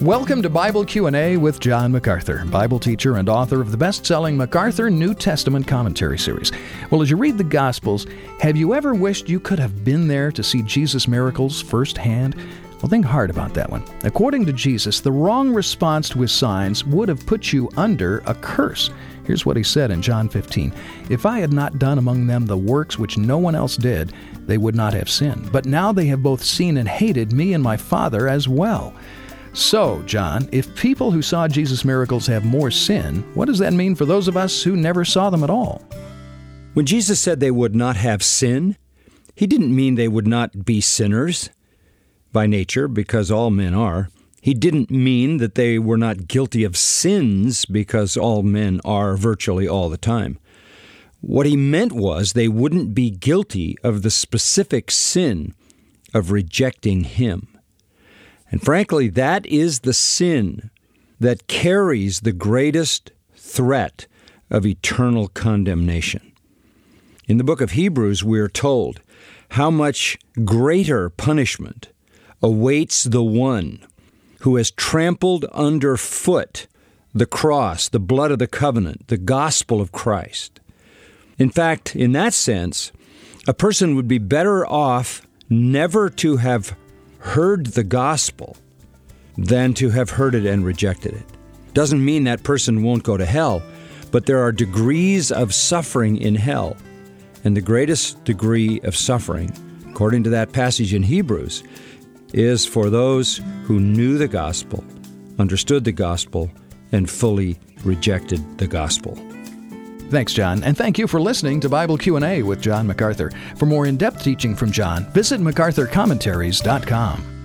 Welcome to Bible Q&A with John MacArthur, Bible teacher and author of the best-selling MacArthur New Testament Commentary Series. Well, as you read the Gospels, have you ever wished you could have been there to see Jesus' miracles firsthand? Well, think hard about that one. According to Jesus, the wrong response to his signs would have put you under a curse. Here's what he said in John 15. "If I had not done among them the works which no one else did, they would not have sinned. But now they have both seen and hated me and my Father as well." So, John, if people who saw Jesus' miracles have more sin, what does that mean for those of us who never saw them at all? When Jesus said they would not have sin, he didn't mean they would not be sinners by nature, because all men are. He didn't mean that they were not guilty of sins, because all men are virtually all the time. What he meant was they wouldn't be guilty of the specific sin of rejecting him. And frankly, that is the sin that carries the greatest threat of eternal condemnation. In the book of Hebrews, we are told how much greater punishment awaits the one who has trampled underfoot the cross, the blood of the covenant, the gospel of Christ. In fact, in that sense, a person would be better off never to have heard the gospel than to have heard it and rejected it. Doesn't mean that person won't go to hell, but there are degrees of suffering in hell. And the greatest degree of suffering, according to that passage in Hebrews, is for those who knew the gospel, understood the gospel, and fully rejected the gospel. Thanks, John, and thank you for listening to Bible Q&A with John MacArthur. For more in-depth teaching from John, visit MacArthurCommentaries.com.